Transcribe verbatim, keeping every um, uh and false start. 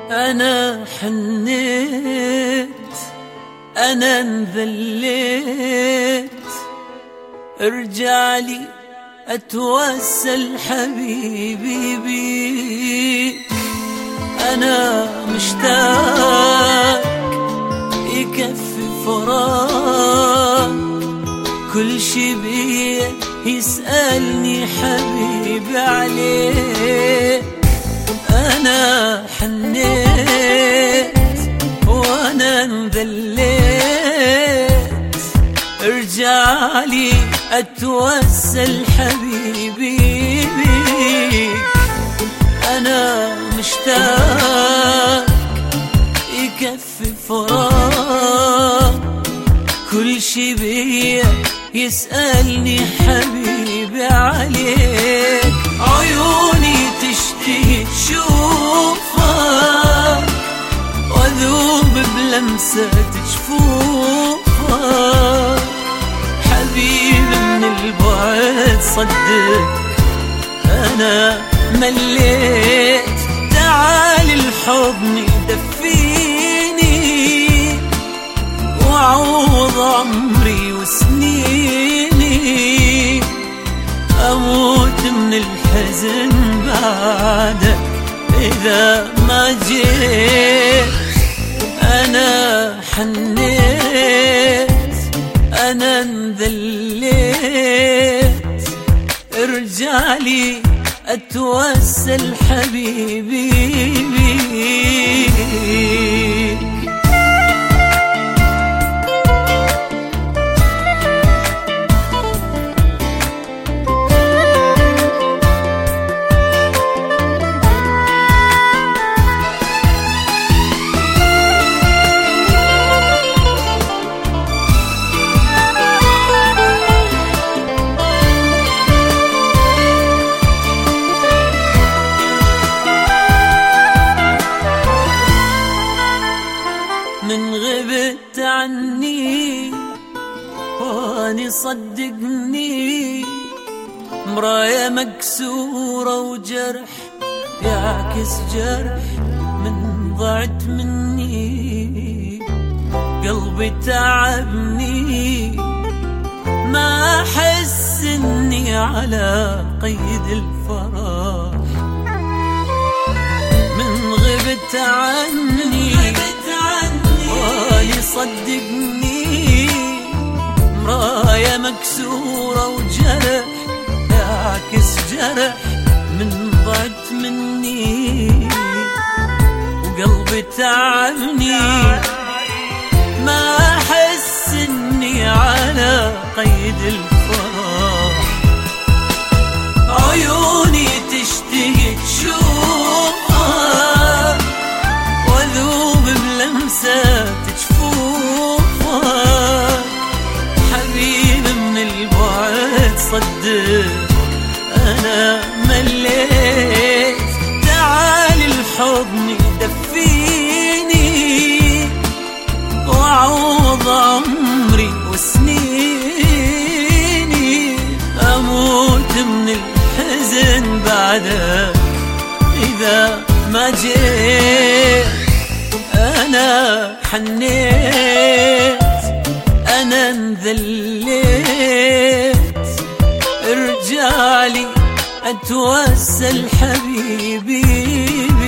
أنا حنيت، أنا انذليت، ارجع لي أتوسل حبيبي بيك. أنا مشتاق يكفي فراق، كل شي بيه يسألني حبيبي عليك. أنا حنيت وأنا انذليت، ارجع لي أتوسل حبيبي بيك. أنا مشتاق يكفي فراق، كل شي بيه يسألني حبيبي عليك. عيوني تشتهي تشوفك، وأذوب بلمسة جفوفك. حبيبي من البعد صدق أنا مليت، تعال الحضن دفيني وعوض عمري وسنيني. أموت من الحزن بعدك إذا ما جيت. أنا حنيت، أنا انذليت، ارجع لي أتوسل حبيبي بيك. من غبت عني واني صدقني، مراية مكسورة وجرح يعكس جرح من ضعت مني. قلبي تعبني ما أحس إني على قيد الفراق. من غبت عني واني صدقني، مراية مكسورة وجرح يعكس جرح من ضعت مني. وقلبي تعبني ما أحس إني على قيد الفراق. عيوني تشتهي تشوفك، وأذوب بلمسة جفوفك. حبيبي من البعد صدق أنا مليت، تعال الحضن دفيني وعوض عمري وسنيني. أموت من الحزن بعدك إذا ما جيت. أنا حنيت، أنا انذليت، ارجع لي أتوسل حبيبي.